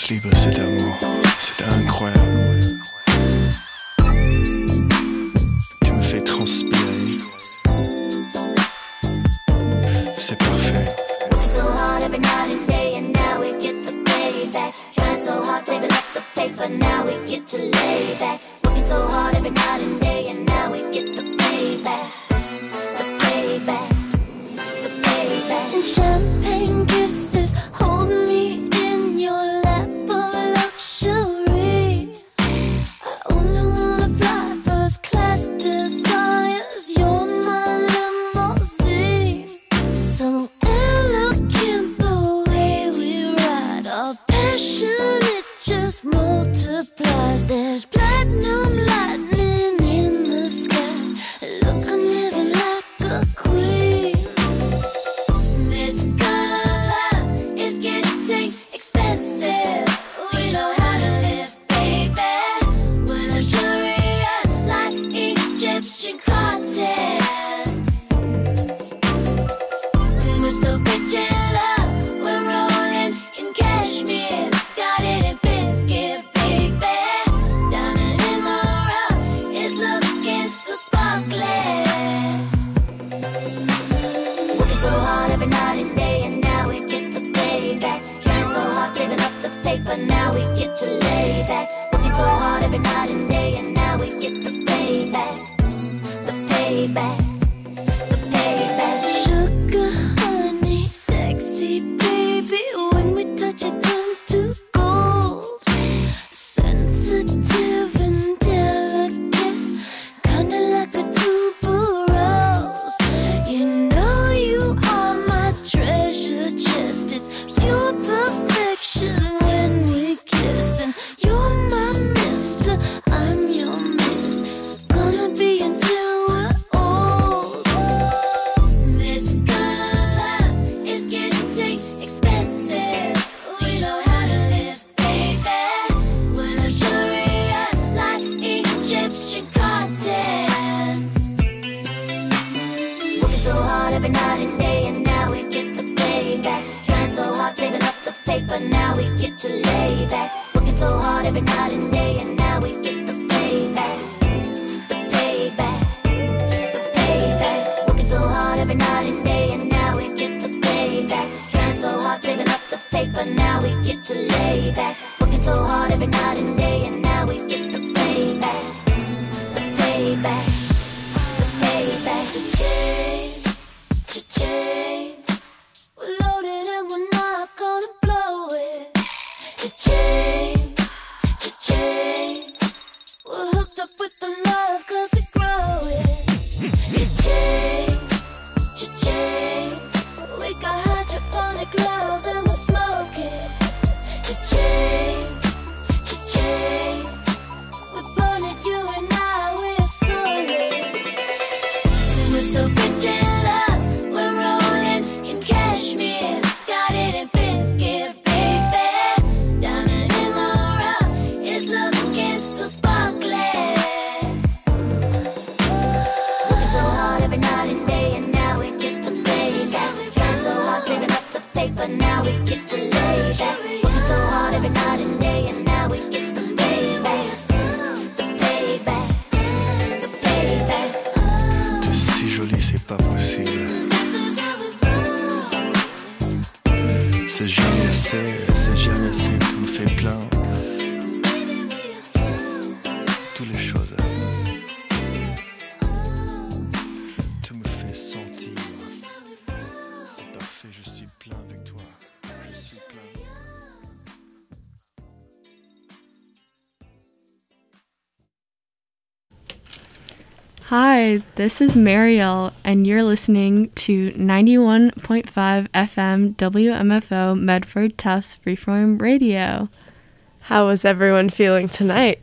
laisse libre cet amour, c'est incroyable. Tu me fais transpirer, c'est parfait. Working so hard every night and day, and now we get the payback. Trying so hard, saving up the paper, now we get to lay back. Working so hard every night and day, and now we get the payback. The payback, the payback. And champagne kisses, hold me in your lap of luxury. I only wanna fly first class desires. You're my limousine. So elegant the way we ride. Our passion, it just multiplies. There's platinum lightning in the sky. Look, I'm living like a queen. This kind of love is getting expensive. We know how to live, baby. We're luxurious like Egyptian cartels. We're so rich in love, we're rolling in cashmere. Got it in fifth gear, baby. Diamond in the rough is looking so sparkly. Working so hard every night and day, and now we get the payback. Trying so hard, saving up the paper, now we get to lay back. Working so hard every night and day, and now we get the payback. The payback, the payback. Sugar, honey, sexy baby. When we touch it turns to gold. Sensitive and delicate, kinda like a tuberose. You know you are my treasure chest. It's pure perfection when we kiss. And you're my mister, I'm your miss. Gonna be until we're old. This kind of love is getting expensive. We know how to live, baby. We're luxurious like Egyptian cartels. Working so hard every night and day, and now we get the payback. Trying so hard, saving up the paper, now we get to lay back. Working so hard every night and day, and now we get the payback. The payback, the payback. Working so hard every night and day, and now we get the payback. Trying so hard, saving up the paper, now we get to lay back. Working so hard every night and day, and now we get the payback. The payback, the payback. Cha-ching, cha-ching. We're loaded and we're not gonna blow it. Cha-ching, cha-ching. We're hooked up with the love 'cause we grow it. Cha-ching, cha-ching. We got hydroponic love and we'll smoke it. Cha-ching, cha-ching. We burn it, you and I, we're solid. We're so rich in love, we're rolling in cashmere. Got it in fifth gear, baby. Diamond in the rough is looking so sparkly. Working so hard every night and day, and now we get the payback. Trying so hard, saving up the paper, now we get to lay back. Working so hard every night and day, and now we get the payback. The payback, the payback. T'es si jolie, c'est pas possible. C'est jamais assez, tu me fais plein. Toutes les choses. Tu me fais sentir. C'est parfait, je suis plein avec toi. Je suis plein. Hi, this is Mariel, and you're listening to 91.5 FM WMFO Medford Tufts Freeform Radio. How is everyone feeling tonight?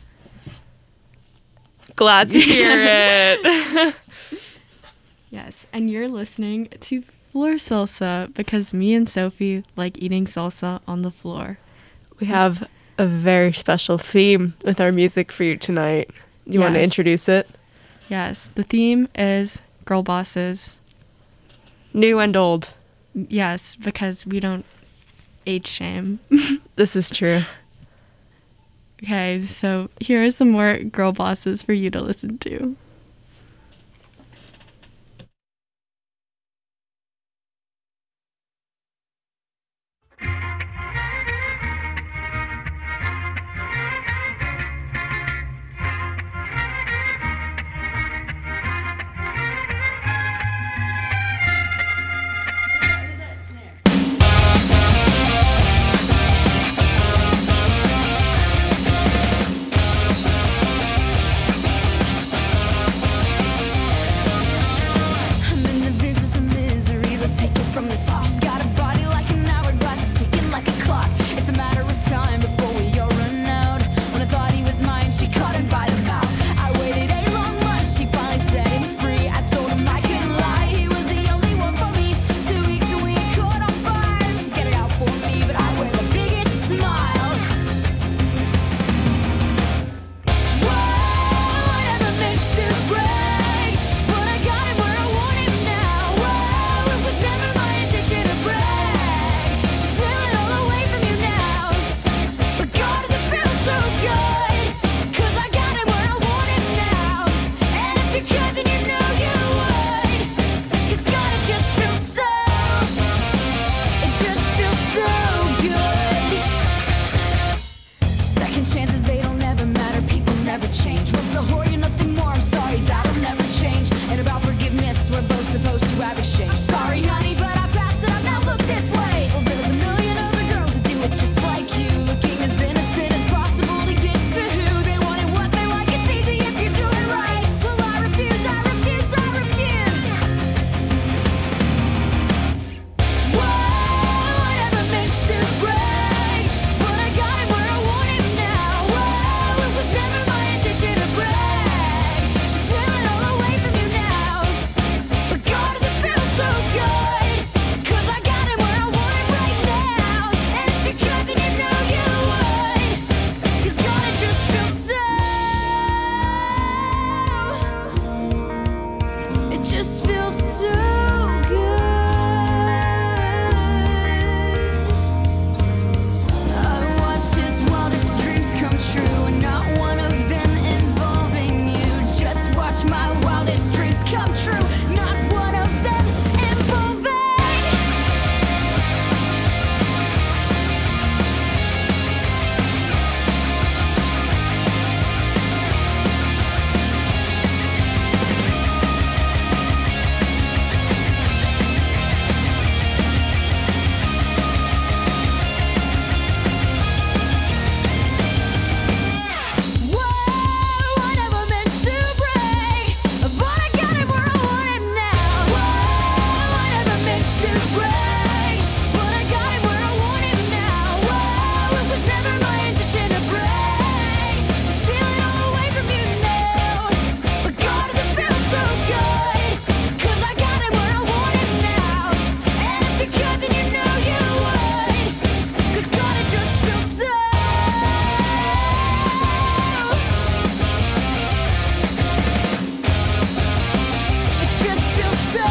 Glad to hear it. Yes, and you're listening to Floor Salsa because me and Sophie like eating salsa on the floor. We have a very special theme with our music for you tonight. You want to Yes. introduce it? Yes, the theme is girl bosses. New and old. Yes, because we don't age shame. This is true. Okay, so here are some more girl bosses for you to listen to. I'm in the business of misery. Let's take it from the top. She's got a body like an hourglass, it's ticking like a clock. It's a matter of time before we all run out. When I thought he was mine, she caught him by the mouth. I waited a long month, she finally set him free. I told him I couldn't lie, he was the only one for me. 2 weeks and we caught on fire. She's got it out for me, but I wear the biggest smile. Whoa, I never meant to break, but I got him where I want him now. Whoa, it was never my intention to brag, just steal it all away from you now. But God, does it feel so good? 'Cause I got him where I want him now. And if you could, then you know you would. 'Cause God, it just feels so, it just feels so good. Second chances, they don't ever matter. People never change. What's a whore? You're nothing more. I'm sorry, that'll never change. And about forgiveness, we're both supposed to have exchange. Sorry, honey, but I passed it up. Now look this way. Well, there's a million other girls that do it just like you, looking as innocent as possible to get to who they want and what they like. It's easy if you do it right. Well, I refuse, I refuse, I refuse. Whoa, I never meant to break, but I got him where I want him now. Whoa, it was never my intention to brag, just steal it all away from you now. But God, does it feel so good? 'Cause I got him where I want him right now. And if you could, then you know you would. 'Cause God, it just feels so, it just feels so good. I watched his wildest dreams come true, and not one of them involving you. Just watch my wildest dreams come true, not one of them involving. Whoa, I never meant to break, but I got him where I want him now. Whoa, I never meant to break, but I got him where I want him now. Whoa, it was never my intention to break, just steal it all away from you now. But God, does it feel so good? 'Cause I got him where I want him now. And if you could, then you know you would. 'Cause God, it just feels so, it just feels so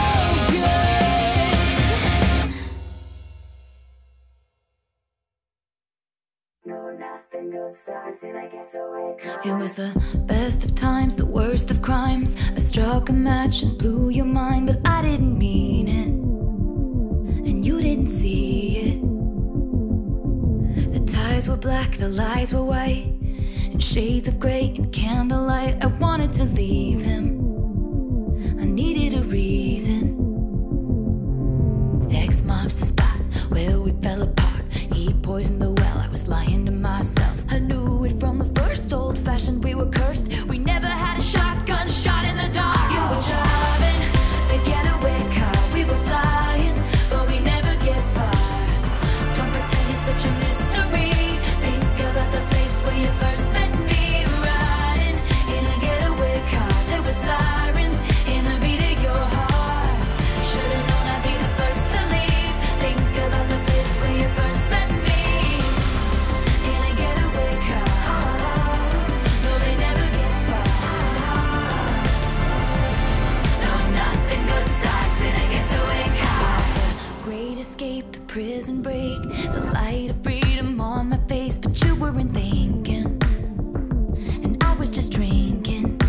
good. It was the best of times, the worst of crimes. I struck a match and blew your mind, but I didn't mean it, and you didn't see it. The ties were black, the lies were white, in shades of gray and candlelight. I wanted to leave him, I needed a reason. X marks the spot where we fell apart. He poisoned the well, I was lying to myself. I knew it from the first, old-fashioned, we were cursed. We never had a shotgun shot in the dark. You were driving the getaway car, we were flying, but we never get far. Don't pretend it's such a mystery. Think about the place where you first met me. Riding in a getaway car, there were sirens in the beat of your heart. Should've known I'd be the first to leave. Think about the place where you first met me. escape the prison break, the light of freedom on my face, but you weren't thinking, and I was just drinking.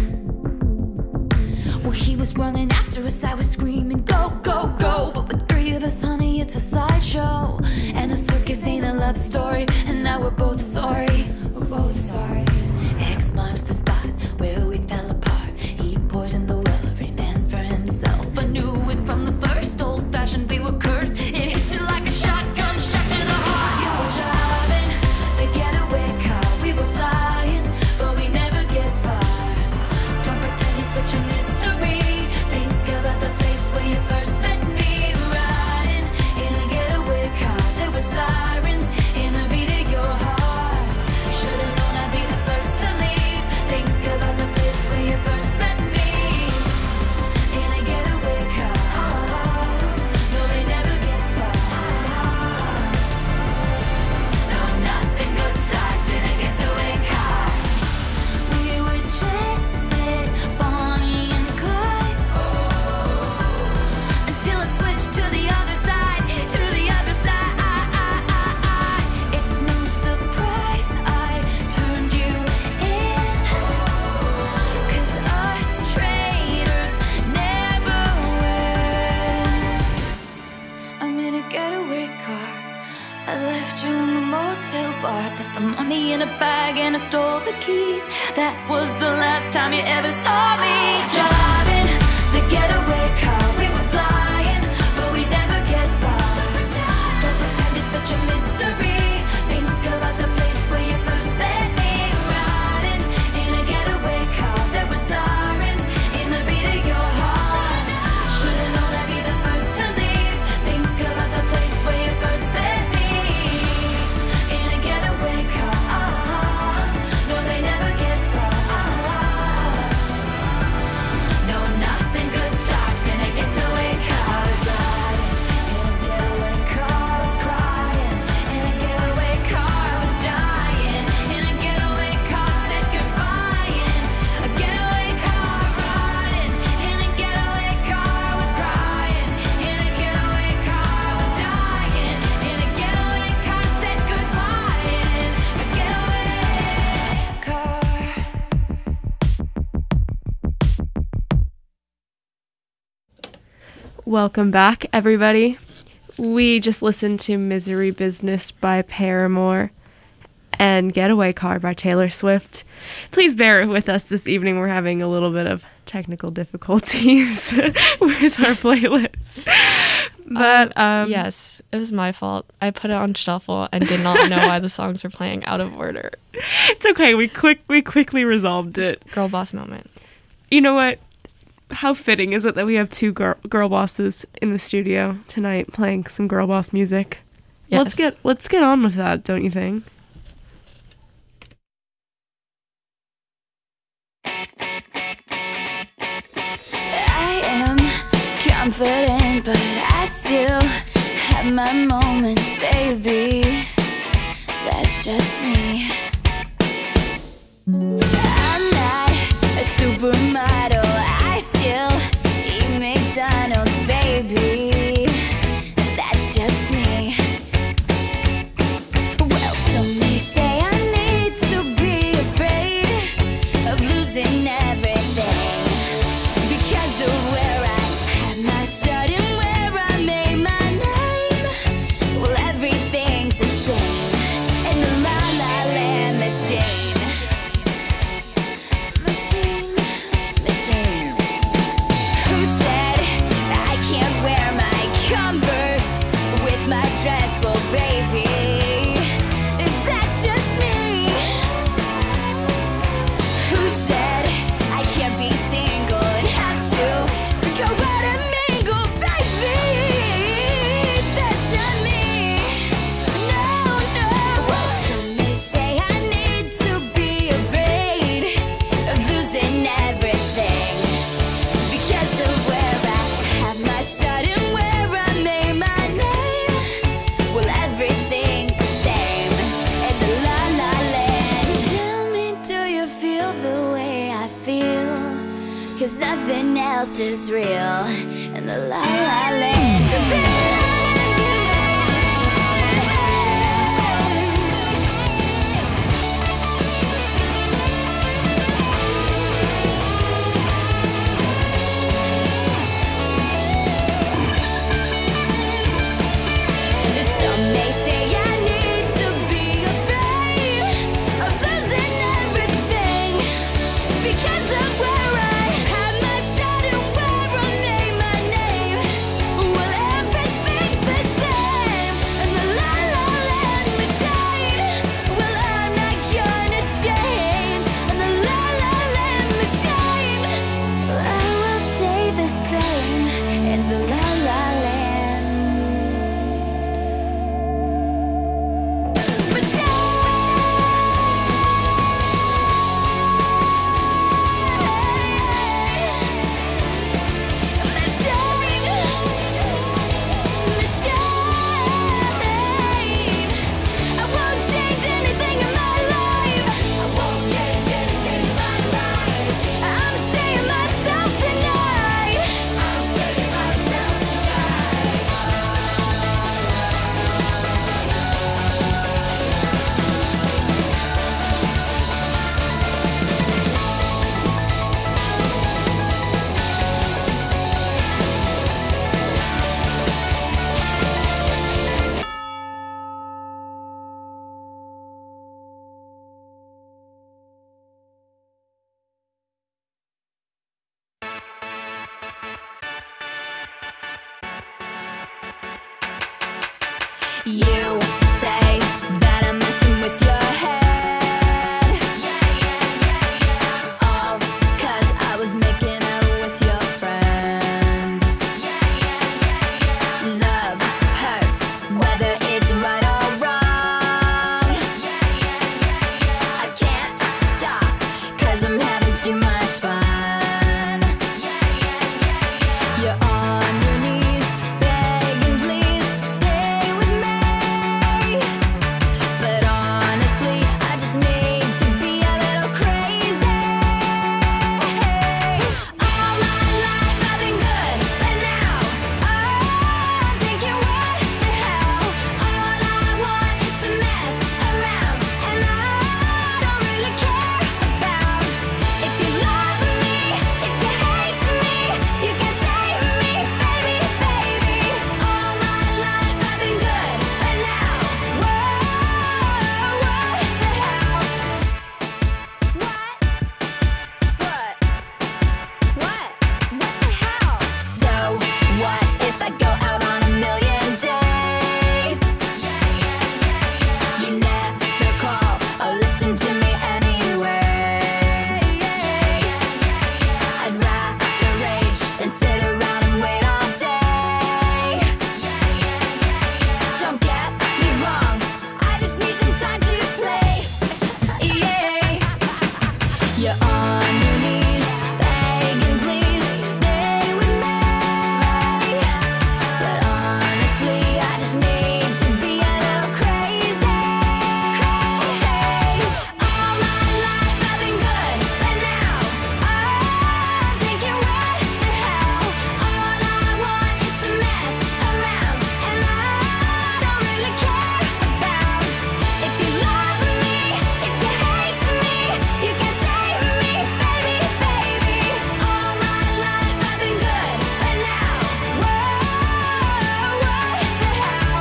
Well, he was running after us, I was screaming, go, go, go. But with three of us, honey, it's a sideshow, and a circus ain't a love story, and now we're both sorry. We're both sorry. X marks the spot where we fell apart. He poisoned the well, every man for himself. I knew it from the first, old-fashioned, we were cursed. It hit you like a shotgun shot to the heart. You were driving the getaway car, we were flying, but we never get far. Don't pretend it's such a mystery. Think about the place where you first met me. Riding in a getaway car, there were sirens in the beat of your heart. Should've known I'd be the first to leave. Think about the place where you first met me. In a getaway car, no, they never get far. No, nothing good starts in a getaway car. We were jet set, Bonnie and Clyde, until I switched to the other side, to the other side. It's no surprise I turned you in, 'cause us traitors never win. I'm in a getaway car, I left you in the motel bar, put the money in a bag and I stole the keys. That was the last time you ever saw me. Driving the getaway car, we were flying, but we never get far. Don't pretend it's such a mystery. Think about the place where you first met me. Riding in a getaway car, there were sirens in the beat of your heart. Should've known I'd be the first to leave. Think about the place where you first met me. In a getaway car, no, they never get far. No, nothing good starts in a getaway car. I was riding in a getaway car, I was crying. In a getaway car, I was dying. In a getaway car, said goodbye. In a getaway car, riding. In a getaway car, I was crying. In a getaway car, I was dying. In a getaway car, said goodbye. In a getaway car. Welcome back, everybody. We just listened to Misery Business by Paramore and Getaway Car by Taylor Swift. Please bear with us this evening. We're having a little bit of technical difficulties with our playlist. But Yes, it was my fault. I put it on shuffle and did not know why the songs were playing out of order. it's okay. We quickly resolved it. Girl boss moment. You know what? How fitting is it that we have two girl bosses in the studio tonight playing some girl boss music? Yes. Let's get on with that, don't you think? I am confident, but I still have my moments, baby. That's just me. I'm not a supermodel, I still eat McDonald's, baby. That's just me. Well, some may say I need to be afraid of losing everything, because of where I had my start and where I made my name. Well, everything's the same in the La La Land machine. Machine. Who said I can't wear my Converse with my dress? Well, baby, that's just me. Who said I can't be single and have to go out and mingle, baby? That's not me. No, no. Well, some may say I need to be afraid of losing everything, because of where I have my start and where I made my name. Well, everything's the same in the La La Land. Tell me, do you feel the way I feel? 'Cause nothing else is real in the La La Land. You say that I'm messing with your head. All 'cause I was making out with your friend. Love hurts, whether it's right or wrong. I can't stop, 'cause I'm having too much fun. You're on your knees, begging, please stay with me. But honestly, I just need to be a little crazy. All my life I've been good, but now I'm thinking, what the hell? All I want is to mess around, and I don't really care about if you love me, if you hate me. You can save me, baby, baby. All my life I've been good, but now, whoa, what the hell? What the hell? So what if I go out on a million dates? You never call or listen to me anyway. I'd rather rage than sit around and wait all day. Don't get me wrong, I just need some time to play. You're on your knees, begging, please stay with me. But honestly, I just need to be a little crazy. All my life I've been good, but now I'm thinking, what the hell? All I want is to mess around, and I don't really care about if you love me, if you hate me. You can save me, baby, baby. All my life I've been good, but now, whoa, what the hell?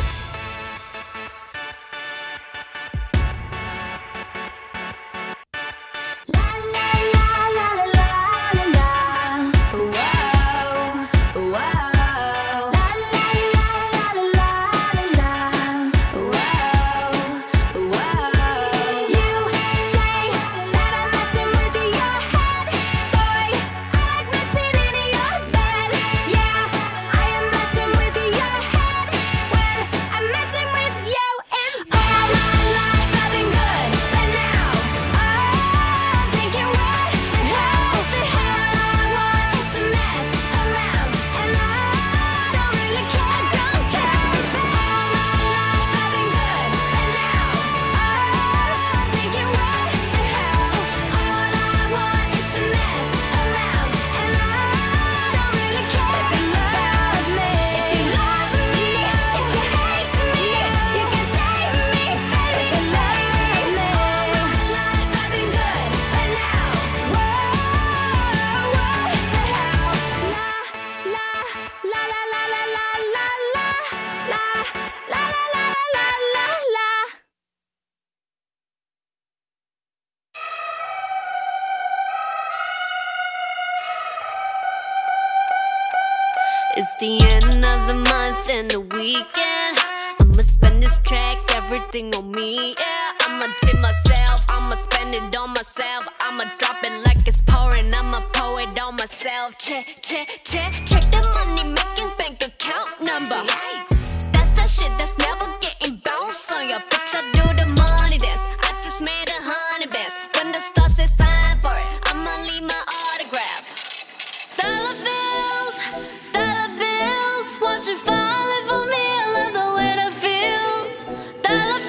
La la la la la la la. Whoa, whoa. La la la la la la la. Whoa, whoa. You say that I'm messing with your head, boy. I like messing in your bed. Yeah, I am messing with your head when I'm messing with you. And all my life I've been good, but now I'm thinking, what the hell? All I want is to mess around, and I don't really care, don't care. All my life I've been good, but now I'm thinking, what the hell? All I want is to mess around, and I don't really care. If you love me, if you hate me, you can save me, baby. If you love me, all my life I've been good, but now, whoa, what the hell? La la la la la la la la la la la la la la. It's the end of the month and the weekend. I'ma spend this track, everything on me, yeah. I'ma tip myself, I'ma spend it on myself. I'ma drop it like it's pouring, I'ma pour it on myself. Check the money making bank account number. That's that shit that's never getting bounced on your bitch. I do the money dance, I just made 100 bands. When the stars say sign for it, I'ma leave my autograph. Dollar bills, won't you falling for me? I love the way that feels. Dollar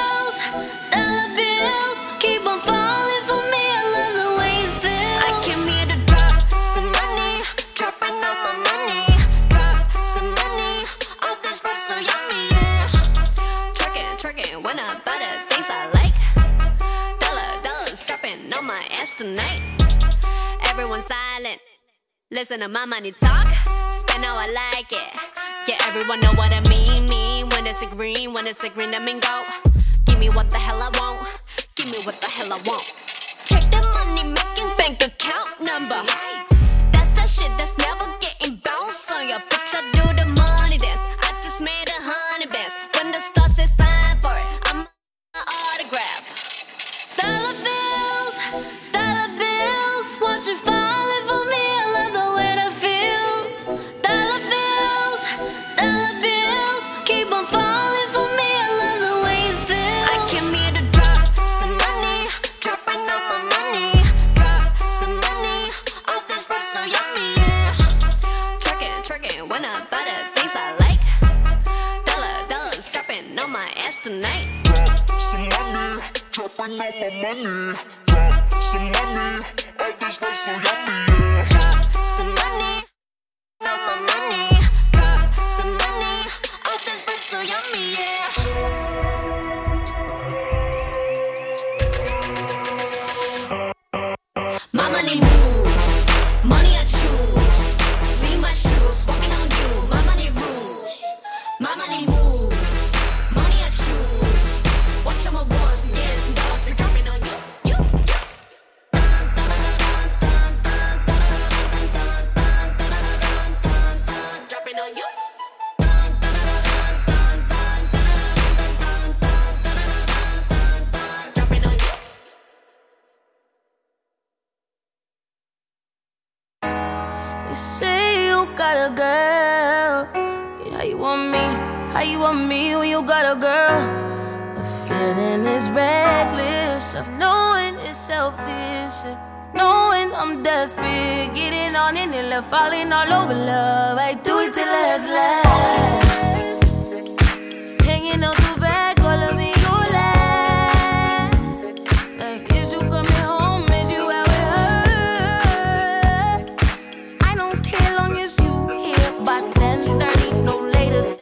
bills, keep on falling for me. I love the way it feels. I came here to drop some money, dropping all my money. Drop some money, all this stuff so yummy, yeah. Twerking when I buy the things I like. Dollars dropping on my ass tonight. Everyone silent. Listen to my money talk, spend how I like it. Yeah, everyone know what I mean. When it's a green, that mean go. Give me what the hell I want, give me what the hell I want. Check the money making bank account number. That's that shit that's never getting bounced on your bitch. I do the money dance, I just made 100 bands. When on my money. Drop some money. All this night so yummy, yeah. Drop some money. On my money. Drop some money. All this night so yummy, yeah. My money moves. Money I choose. Sleep my shoes. Walking on you. My money rules. My money moves. Money I choose. Watch on my walls and yes and dogs. We're dropping on you. You. Dropping on you. Dropping on you. You say you got a girl. Yeah, how you want me? How you want me when you got a girl? The feeling is reckless of knowing it's selfish, knowing I'm desperate, getting on in it, left falling all over love. I do it till last. Hanging on the back, all of me you laugh. Like, is you coming home? Is you out with her? I don't care long as you here by 10:30, no later.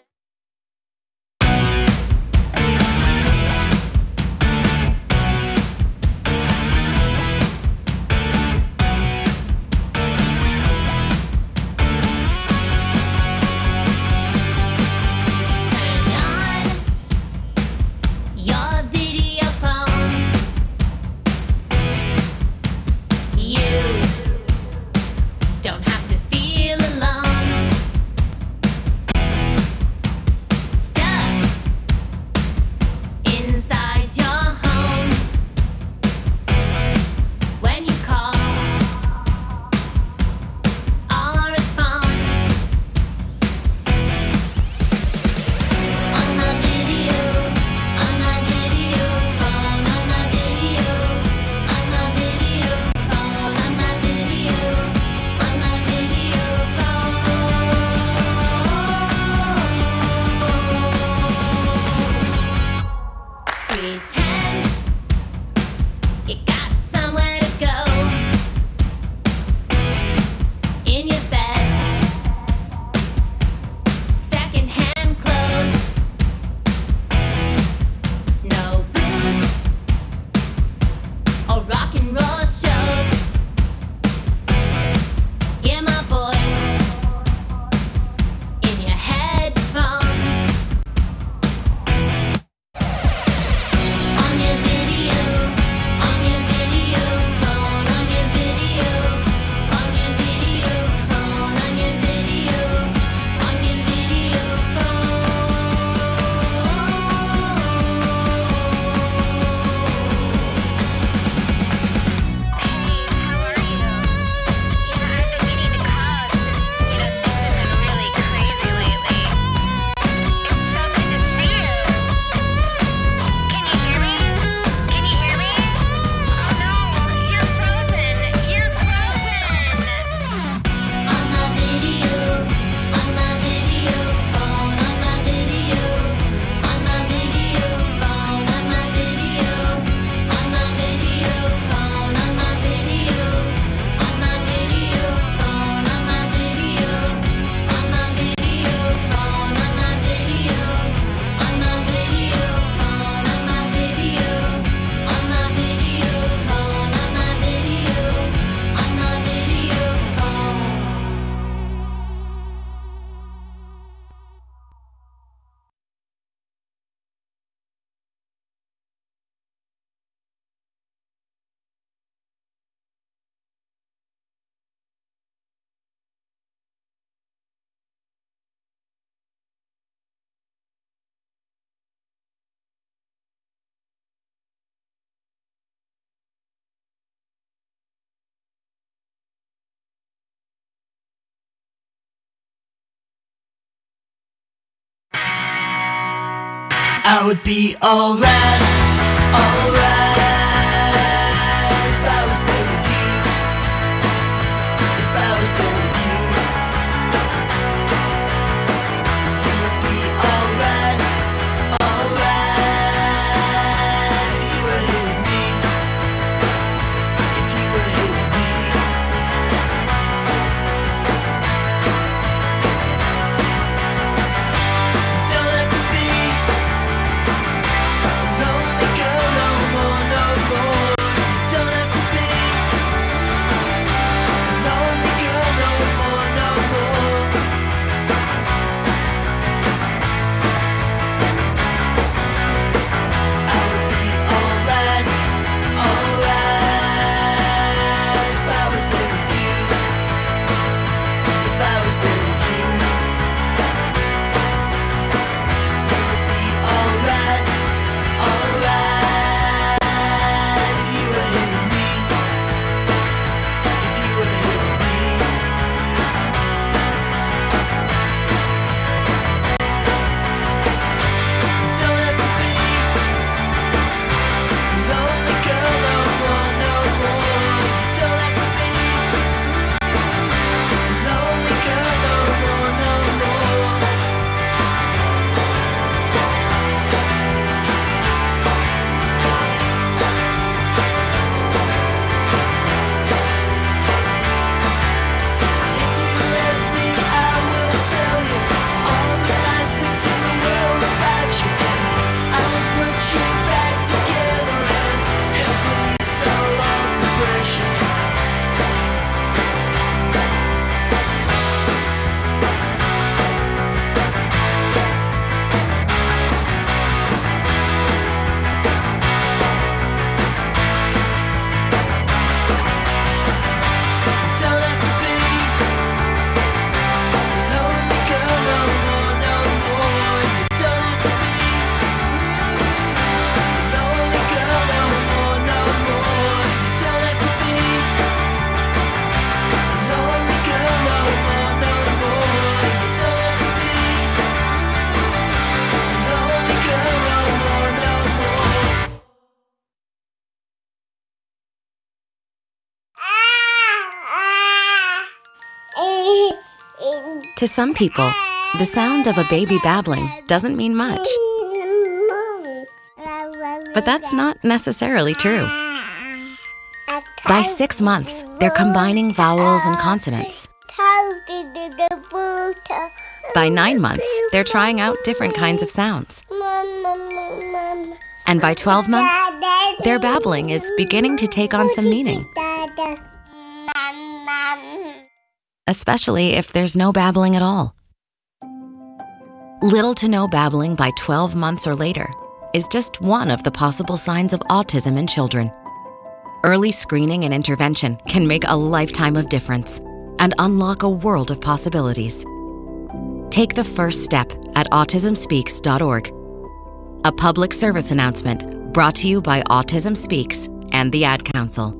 Your video phone. You don't have to feel alone. Stuck inside your home. When you call, I'll respond. On my video phone, on my video phone, on my video phone. Pretend you got somewhere to go in your best secondhand clothes. No booze or rock and roll shows. Hear my voice in your headphones. On your video phone, on your video phone, on your video I would be alright, alright if I was there with you, if I was there with you. You would be alright, alright if you were here with me. To some people, the sound of a baby babbling doesn't mean much. But that's not necessarily true. By 6 months, they're combining vowels and consonants. By 9 months, they're trying out different kinds of sounds. And by 12 months, their babbling is beginning to take on some meaning. Especially if there's no babbling at all. Little to no babbling by 12 months or later is just one of the possible signs of autism in children. Early screening and intervention can make a lifetime of difference and unlock a world of possibilities. Take the first step at autismspeaks.org. A public service announcement brought to you by Autism Speaks and the Ad Council.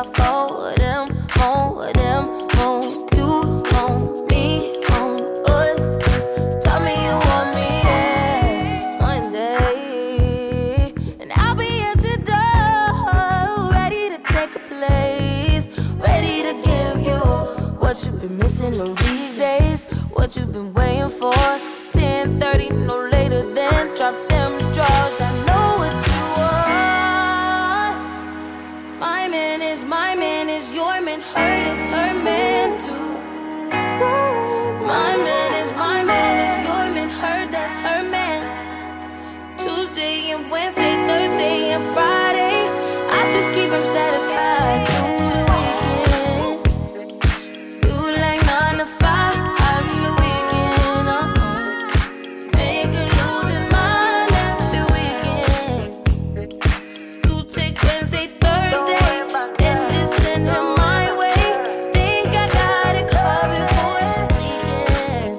got 4 of them, more of them, more. You want me, want us. Just tell me you want me, yeah, one day. And I'll be at your door, ready to take a place, ready to give you what you've been missing on weekdays, what you've been waiting for. 10:30, no later than drop them drawers. I know what you want. My man is your man. Hurt is her man too. My man is your man. Hurt, that's her man. Tuesday and Wednesday, Thursday and Friday, I just keep him satisfied through the weekend. You like 9 to 5, I'm the weekend. Make her lose his mind every weekend. You take Wednesday, Thursday, and just send him my way. Think I got it covered for the weekend.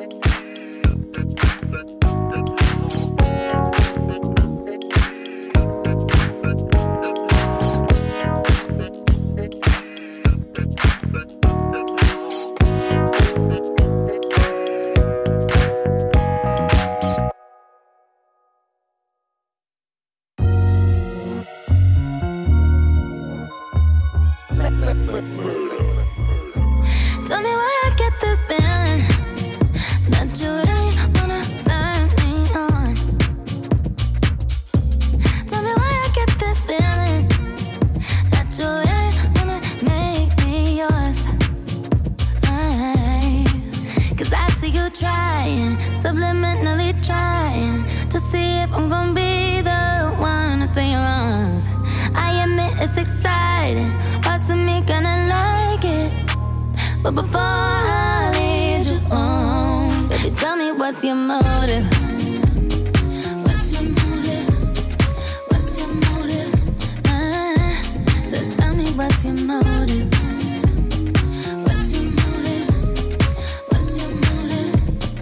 Tell me why I get this feeling that you really wanna turn me on. Tell me why I get this feeling that you really wanna make me yours. Cause I see you trying, subliminally trying to see if I'm gonna be the one to say you're wrong. I admit it's exciting, parts of me gonna like it. But before I lead you on, baby, tell me what's your motive? What's your motive? What's your motive? So tell me what's your motive? What's your motive? What's your motive?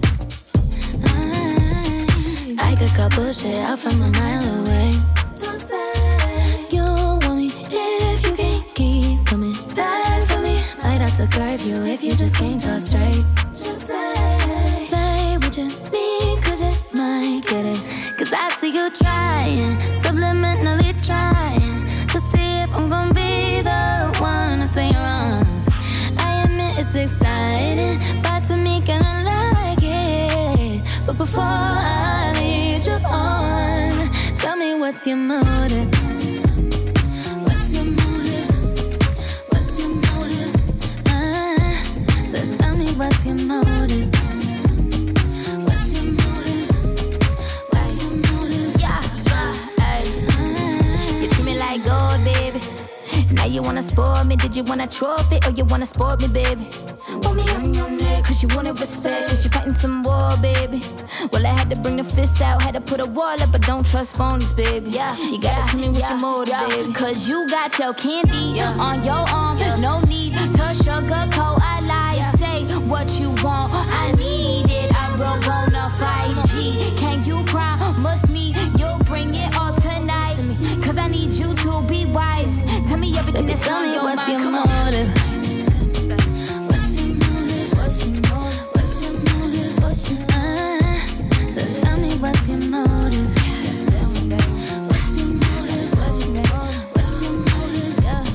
I could cut bullshit out from a mile away. Don't say you want me if you can't keep coming back for me. Might have to curb you if you just can't talk straight. Just say what you need, cause you might get it. Cause I see you trying, subliminally trying to see if I'm gonna be the one to say you're wrong. I admit it's exciting, but to me gonna like it. But before I lead you on, tell me what's your motive? What's your motive? What's your motive? So tell me what's your motive? What's your motive? What's your motive? Yeah, ay. You treat me like gold, baby. Now you wanna spoil me. Did you want a trophy or you wanna sport me, baby? Want me on your neck cause you wanted respect, cause you fighting some war, baby. Well, I had to bring the fists out, had to put a wall up, but don't trust phonies, baby. Yeah, you gotta tell me what's your motive, baby. Cause you got your candy on your arm, no need to sugarcoat a lie. Say what you want, I need it. I wrote on a 5G. Can you promise me you'll bring it all tonight? Cause I need you to be wise. Tell me everything that's on your mind. What's your motive? What's your motive? What's your motive? What's your motive? What's your so tell me what's your motive? What's your motive? What's your motive? What's your motive?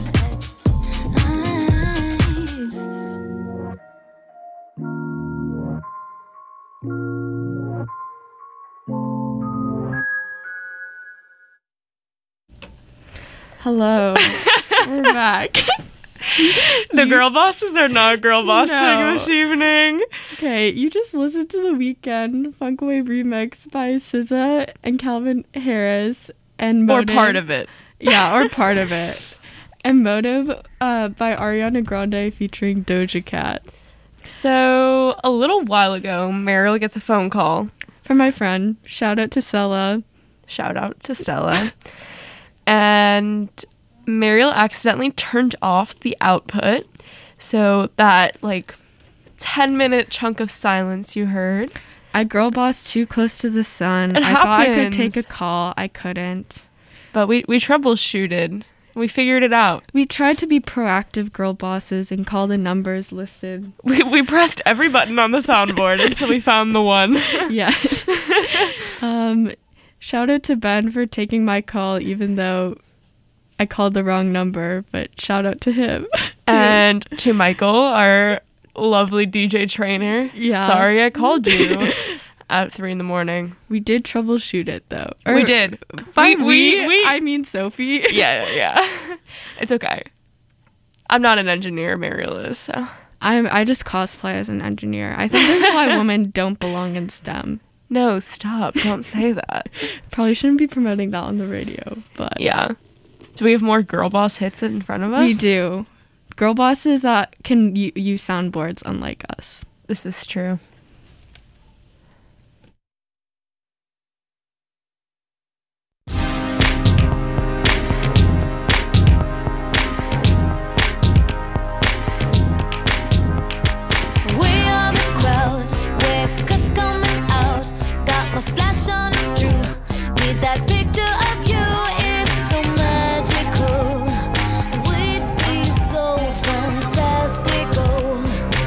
Hello. We're back. The girl bosses are not girl bossing No. this evening. Okay, you just listened to The Weeknd Funkaway remix by SZA and Calvin Harris and Motive. Or part of it. Yeah, or part of it. And Motive by Ariana Grande featuring Doja Cat. So, a little while ago, Meryl gets a phone call. From my friend. Shout out to Stella. Shout out to Stella. And Mariel accidentally turned off the output. So that, 10-minute chunk of silence you heard. I girl bossed too close to the sun. It I thought I could happens. take a call. I couldn't. But we troubleshooted. We figured it out. We tried to be proactive girl bosses and call the numbers listed. We pressed every button on the soundboard until we found the one. Yes. Shout out to Ben for taking my call, even though I called the wrong number, but shout out to him. And to Michael, our lovely DJ trainer. Yeah. Sorry I called you at 3 a.m. We did troubleshoot it, though. We did. I mean Sophie. Yeah. It's okay. I'm not an engineer, Mariel is, so. I just cosplay as an engineer. I think that's why women don't belong in STEM. No, stop. Don't say that. Probably shouldn't be promoting that on the radio, but... Yeah. Do we have more girl boss hits in front of us? We do. Girl bosses can use soundboards unlike us. This is true. That picture of you, it's so magical. We'd be so fantastical.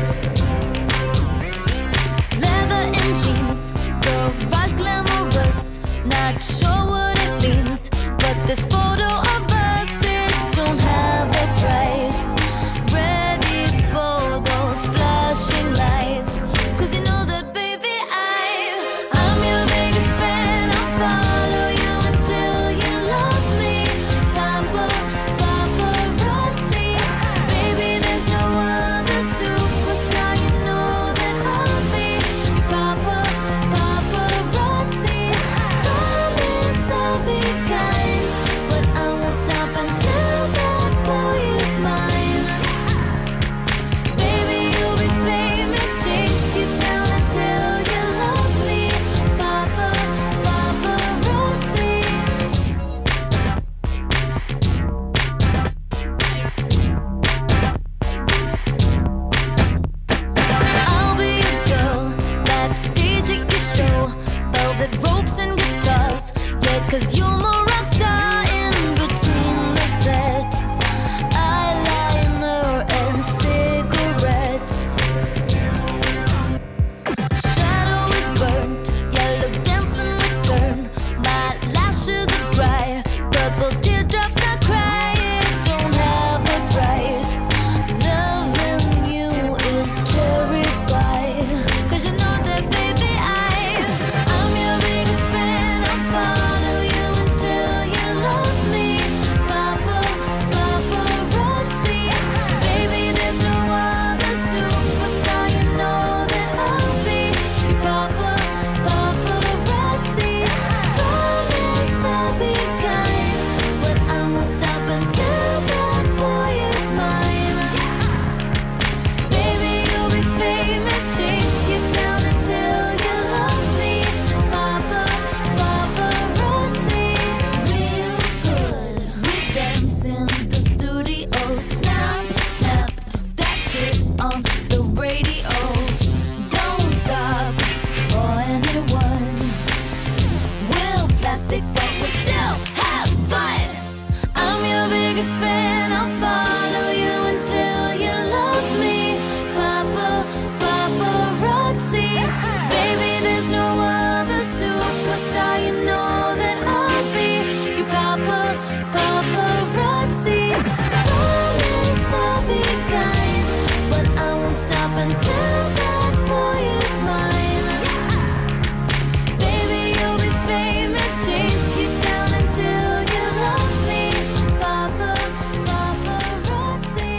Leather and jeans, garage glamorous. Not sure what it means, but this photo of us, it don't have a price. Ready for those flashing lights, 'cause you know that baby I'm your biggest fan. I'll follow you until you love me. Paparazzi, baby there's no other superstar. You know that I'll be your paparazzi. Promise I'll be kind, but I won't stop until that boy is mine. Baby you'll be famous, chase you down until you love me. Paparazzi. I'll be your girl, backstage at your show. Velvet ropes and guitars, yeah, 'cause you're my rock star in between the sets. Eyeliner and cigarettes. Shadow is burnt, yellow dancing return. My lashes are dry, purple teardrops I cry. It don't have a price. Loving you is cherry pie, 'cause you know that baby I'm your biggest fan. I'll follow you until you love me. Paparazzi, baby there's no other superstar. You know that I'll be your paparazzi. Promise I'll be kind, but I won't stop until that boy is mine. Baby you'll be famous, chase you down until you love me. Paparazzi, real good. We dance in the studio, snapped that shit on the radio. Don't stop for anyone. We're plastic, but we still have fun. I'm your biggest fan. I'll follow you until you love me. Paparazzi, baby there's no other superstar. You know that I'll be your paparazzi. Promise I'll be kind, but I won't stop until that boy is mine. Baby you'll be famous, chase you down until you love me. Paparazzi.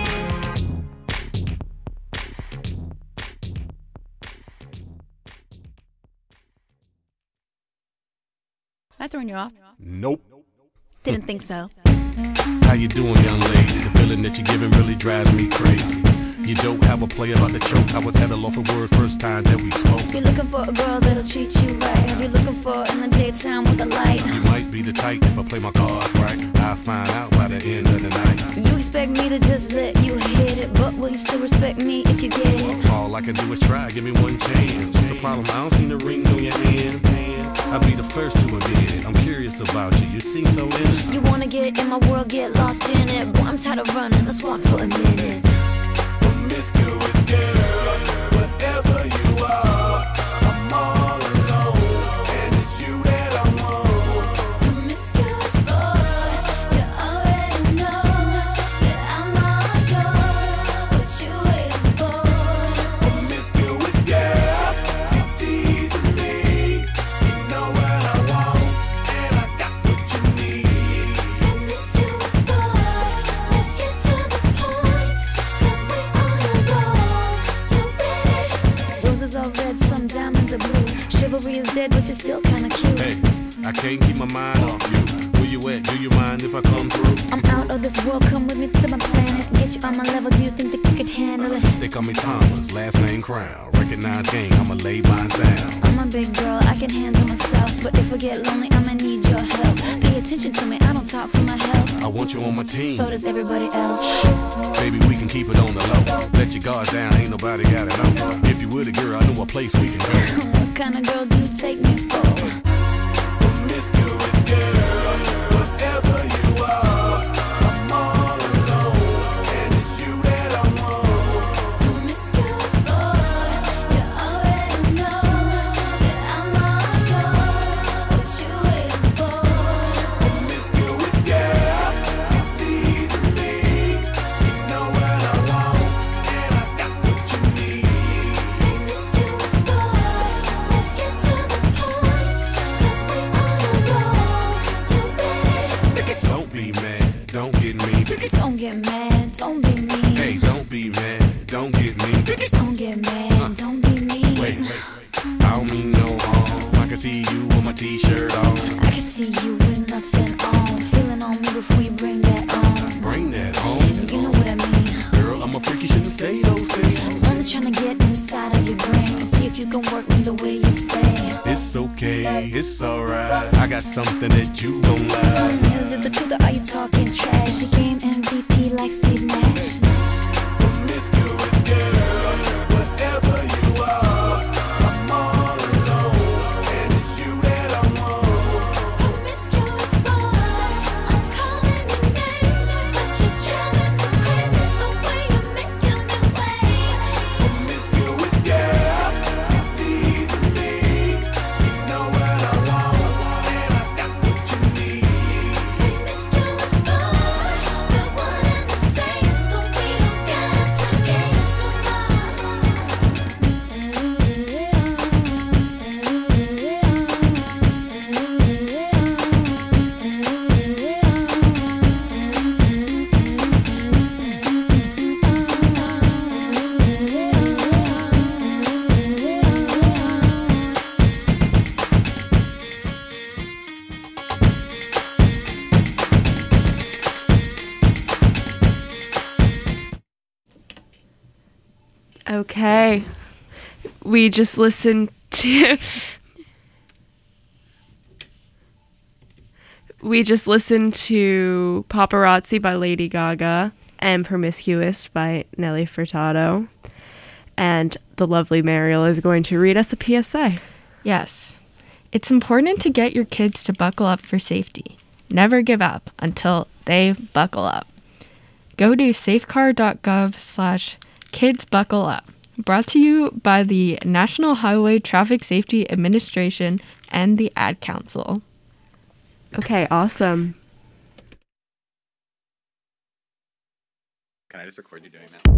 Am I throwing you off? Nope. Didn't think so. How you doing, young lady? The feeling that you're giving really drives me crazy. You don't have a play about the choke. I was at a loss for words first time that we spoke. You're looking for a girl that'll treat you right. You're looking for in the daytime with a light. You might be the type if I play my cards right. I'll find out by the end of the night. You expect me to just let you hit it, but will you still respect me if you get it? All All I can do is try, give me one chance. What's the problem? I don't see the ring on your hand. I'll be the first to admit, I'm curious about you. You seem so innocent. You wanna get in my world, get lost in it. Boy, I'm tired of running, let's walk for a minute. Promiscuous girl, whatever you are, I'm all alone, and it's you that I want. Promiscuous boy, you already know that I'm all yours. What you waiting for? Promiscuous girl, you're teasing me. You know what I want, and I got what you need. Promiscuous boy, let's get to the point, 'cause we on a roll. You ready? Roses are red, some diamonds are blue. Chivalry is dead, but you're still kinda cute. Hey, I can't keep my mind off you. Where you at? Do you mind if I come through? I'm out of this world, come with me to my planet. Get you on my level, do you think that you could handle it? They call me Thomas, last name Crown. Recognize gang, I'ma lay mine down. I'm a big girl, I can handle myself. But if I get lonely, I'ma need your help. Pay attention to me, I don't talk for my health. I want you on my team. So does everybody else. Baby, we can keep it on the low. Let your guard down, ain't nobody gotta know. If you with a girl, I know a place we can go. What kind of girl do you take me for? Promiscuous girl, whatever you are, I'm all alone, and it's you that I want. Promiscuous boy, you already know that I'm all yours. What you waiting for? Promiscuous girl, you're teasing me. You know what I want, and I got what you need. Promiscuous boy, let's get to the point, 'cause we on a roll. You ready? Don't be mad, don't get me. Don't get mad, don't be mean. Hey, don't be mad, don't get me. Don't get mad, don't be mean. Wait, I don't mean no harm. I can see you with my t-shirt on. I can see you with nothing on. Feeling on me before you bring that on. Bring that home. You know what I mean. Girl, I'm a freak, you shouldn't say those things. I'm only trying to get inside of your brain and see if you can work me the way you say. It's okay, it's alright. I got something that you gon' like. Is it the truth or are you talking trash? She game MVP like Steve Nash. Promiscuous girl, whatever you are, I'm all alone, and it's you that I want. Promiscuous boy, I'm calling your name, but you're driving me crazy the way you're making me wait. Promiscuous girl, you're teasing me. You know what I want, and I got what you need. Promiscuous boy, we're one and the same, so we don't gotta play games no Okay. We just listened to Paparazzi by Lady Gaga and Promiscuous by Nelly Furtado. And the lovely Mariel is going to read us a PSA. Yes. It's important to get your kids to buckle up for safety. Never give up until they buckle up. Go to safecar.gov/kidsbuckleup. Brought to you by the National Highway Traffic Safety Administration and the Ad Council. Okay, awesome. Can I just record you doing that?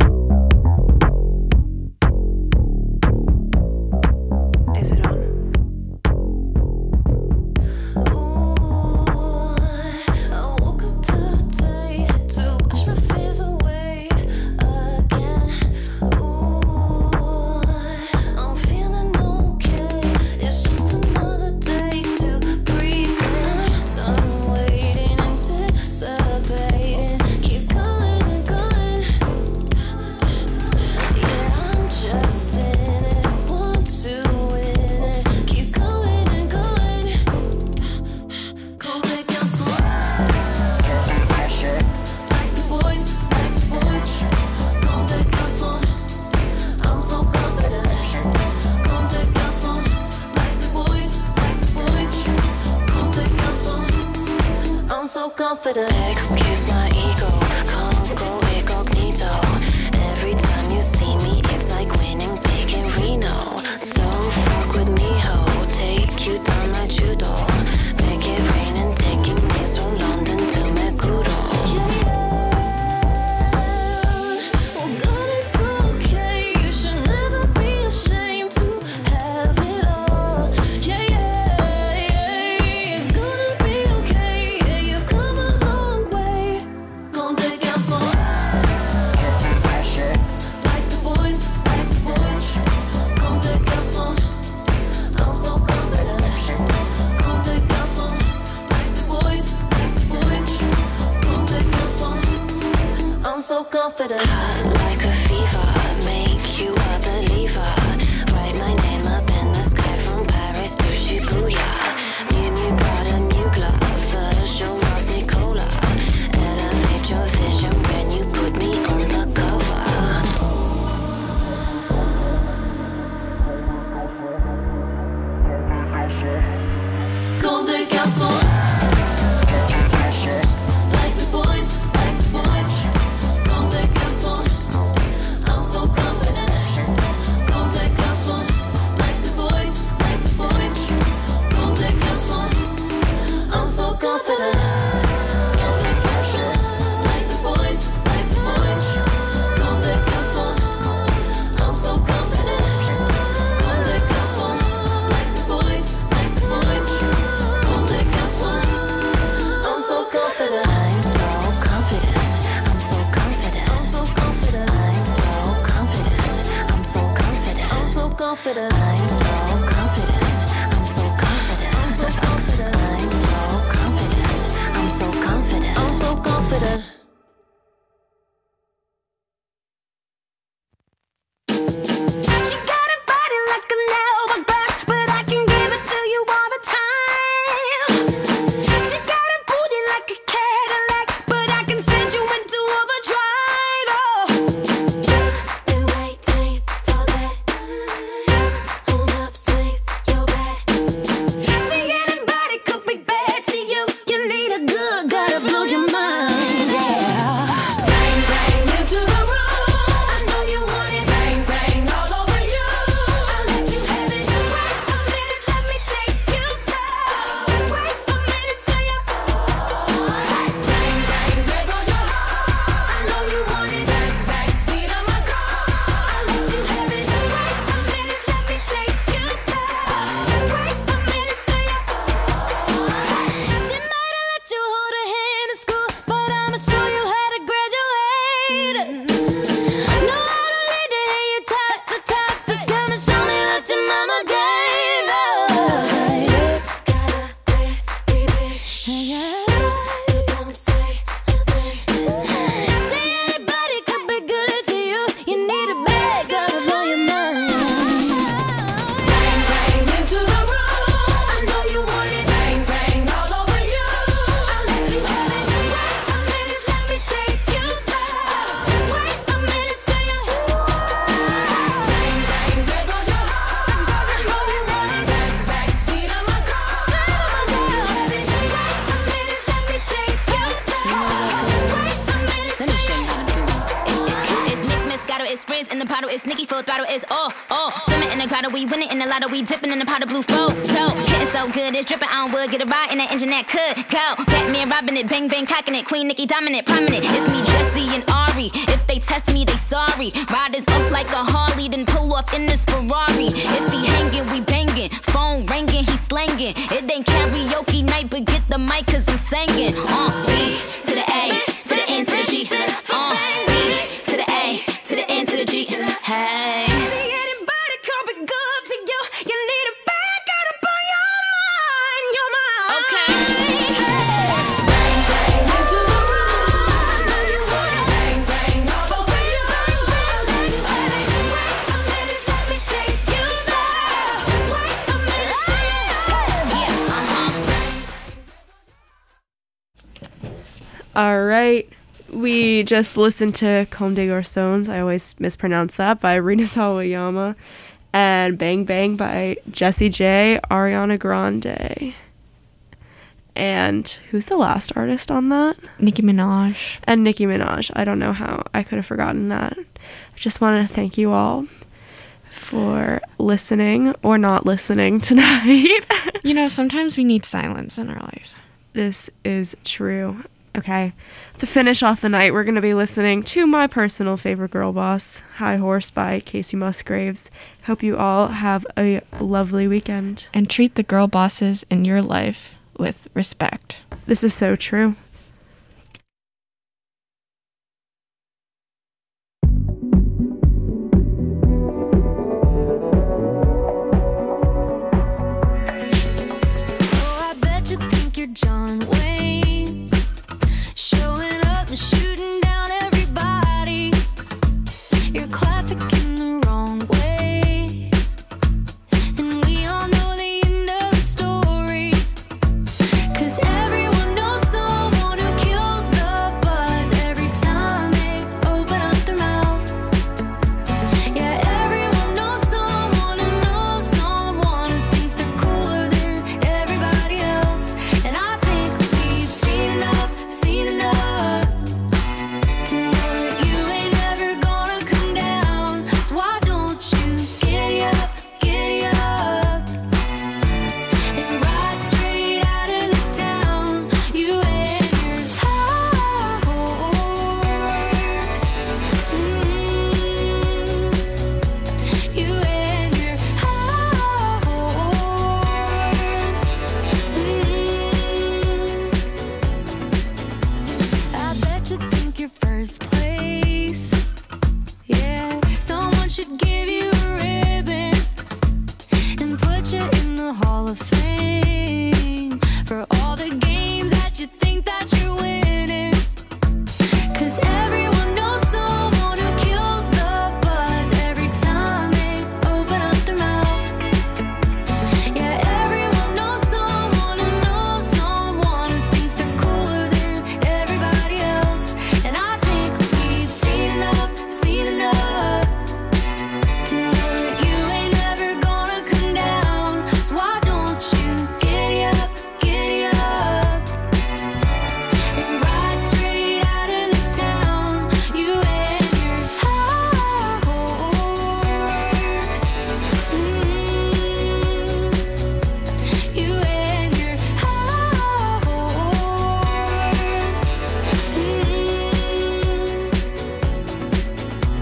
Is it on? confident. Like a fever, make you a believer. Write my name up in the sky from Paris to Shibuya. Miu Miu Prada, Miu Glove, Photoshop, Ross Nicola. Elevate your vision when you put me on the cover. Comme des garçons. Like the boys, like the boys. Comme des garçons. I'm so confident. Comme des garçons. Like the boys, like the boys. Comme des garçons. I'm so confident. Comme des garçons. Like the boys, like the boys. Comme des garçons. I'm so confident. Comme des garçons. Like the boys, like the boys. Comme des garçons. I'm so confident. I'm so confident. I'm so confident. I'm so confident. I'm so confident. I'm so confident. I'm so confident. I'm so confident. I'm so confident. I'm so confident. I'm so confident. I'm so confident. I'm so confident. She got a body like an hourglass, but I can give it to you all the time. She got a booty like a Cadillac, but I can send you into overdrive. Oh, been waiting for that. Hold up, swing your back. See anybody could be bad to you. You need a good, gotta blow your mind. Yeah. Bang bang into the room. I know you want it. Bang bang all over you. I'll let you have it. Wait a minute, let me take you there. Wait a minute till you. Bang bang, there goes your heart. I know you want it. Bang bang, seat of my car. I'll let you have it. Wait a minute, let me take you there. Wait a minute till you. She might have let you hold her hand in school, but I'ma show you how to graduate. Know how to lead to hear you talk the talk. Just come and show me what your mama gave. Gotta be bitch. Don't say a thing. Say anybody could be good to you. You need a bad girl to blow your mind. Bang bang into the room. I know you want it. Bang bang all over you. I'll let you have it. Wait a minute, let me take you there. Wait a minute till you. Bang bang, there goes your heart. I know you want it. Bang bang, seat of my car. I'll let you have it. Wait a minute, let me take you there. Wait a minute Let me show you how to do it. It's mix, Moscato, it's Frizz in the bottle, it's Nicki full throttle, it's all. Swimming in the grotto, we winning in the lotto, we dipping in the pot of blue photo. Getting so good, it's dripping on wood, get a ride in that engine that could go. Batman robbing it, bang bang cocking it, Queen Nicki dominant, prominent. It's me, Jesse and Ari. If they test me, they sorry. Riders up like a Harley, then pull off in this Ferrari. If he hanging, we banging. Phone ringing, he slanging. It ain't karaoke night, but get the mic, cause I'm singing. B to the A, to the N to the G. B to the A, to the N to the G. Hey. See anybody could be good to you. You need a bad girl to blow your mind, your mind. Okay. Bang bang into the room. I know you want it. Bang bang all over you. I'll let you have it. Wait a minute, let me take you there. Wait a minute till you. All right. We just listened to Comme des Garçons, I always mispronounce that, by Rina Sawayama, and Bang Bang by Jessie J, Ariana Grande. And who's the last artist on that? Nicki Minaj. And Nicki Minaj. I don't know how I could have forgotten that. I just want to thank you all for listening or not listening tonight. You know, sometimes we need silence in our life. This is true. Okay, to finish off the night, we're going to be listening to my personal favorite girl boss, High Horse by Casey Musgraves. Hope you all have a lovely weekend. And treat the girl bosses in your life with respect. This is so true. Oh, I bet you think you're John Wayne, showing up and shooting down everybody. You're clouded